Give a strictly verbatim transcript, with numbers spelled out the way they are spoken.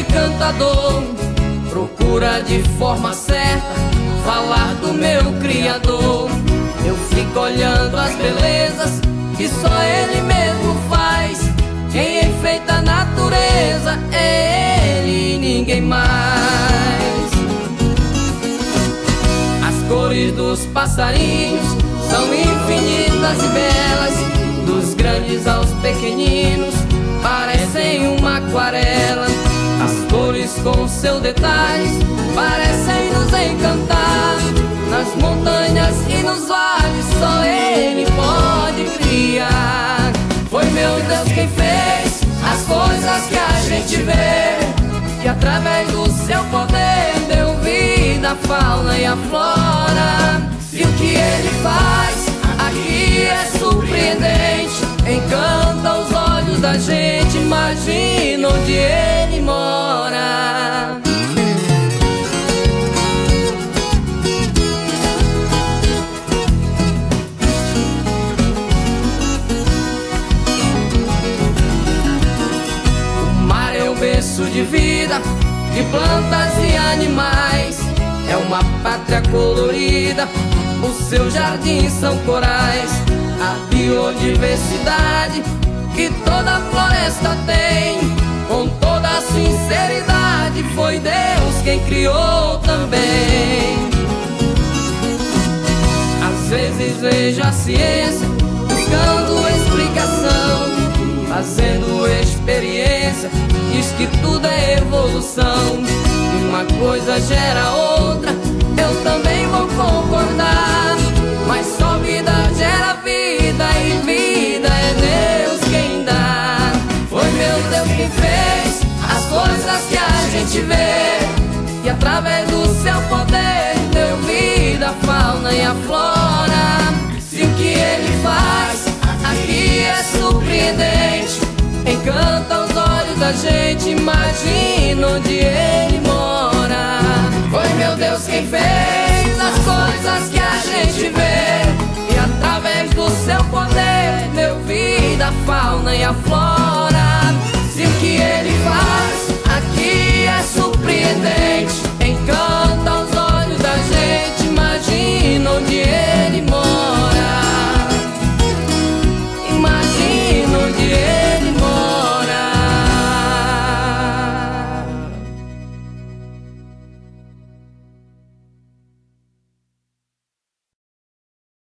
encantador, procura de forma certa falar do meu Criador. Eu fico olhando as belezas que só Ele mesmo faz. Quem enfeita a natureza é Ele e ninguém mais. As cores dos passarinhos são infinitas e belas, dos grandes aos pequeninos parecem uma aquarela. As cores com seus detalhes parecem nos encantar. Nas montanhas e nos vales só Ele pode criar. Foi meu Deus quem fez as coisas que a gente vê, que através do seu poder deu vida à fauna e à flora. E o que Ele faz aqui é surpreendente, encanta os olhos da gente. Imagina onde Ele mora. O mar é o berço de vida, de plantas e animais. É uma pátria colorida, os seus jardins são corais. A biodiversidade que toda floresta tem, com toda a sinceridade, foi Deus quem criou também. Às vezes vejo a ciência buscando explicação, fazendo experiência, diz que tudo é evolução. E uma coisa gera outra, eu também vou concordar. Mas só vida gera vida, e vida é Deus quem dá. Foi meu Deus quem fez as coisas que a gente vê, que através do seu poder deu vida à fauna e à flora. E o que Ele faz aqui é surpreendente, encanta os olhos da gente. Imagina onde Ele mora. Foi meu Deus quem fez as coisas que a gente vê, e através do seu poder deu vida à fauna e à flora.